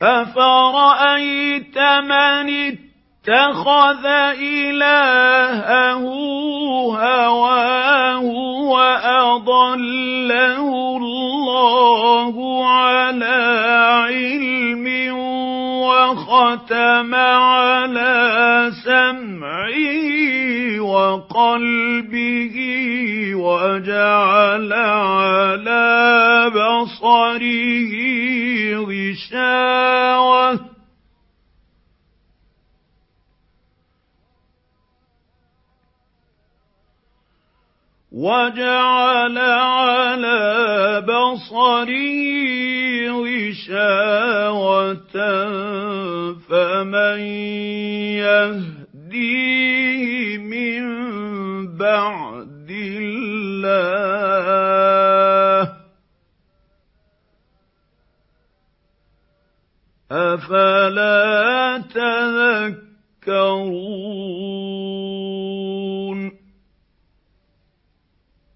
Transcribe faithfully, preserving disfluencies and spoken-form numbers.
أَفَرَأَيْتَ مَنِ اتَّخَذَ إِلَٰهَهُ هَوَاهُ وَأَضَلَّهُ اللَّهُ عَلَىٰ عِلْمٍ وَخَتَمَ عَلَىٰ سَمْعِهِ وَقَلْبِهِ وَجَعَلَ عَلَىٰ بَصَرِهِ غِشَاوَةً وَجَعَلَ عَلَىٰ بَصَرِهِ غِشَاوَةً فَمَن يَهْدِيهِ مِن بَعْدِ اللَّهِ ۚ أَفَلَا تَذَكَّرُونَ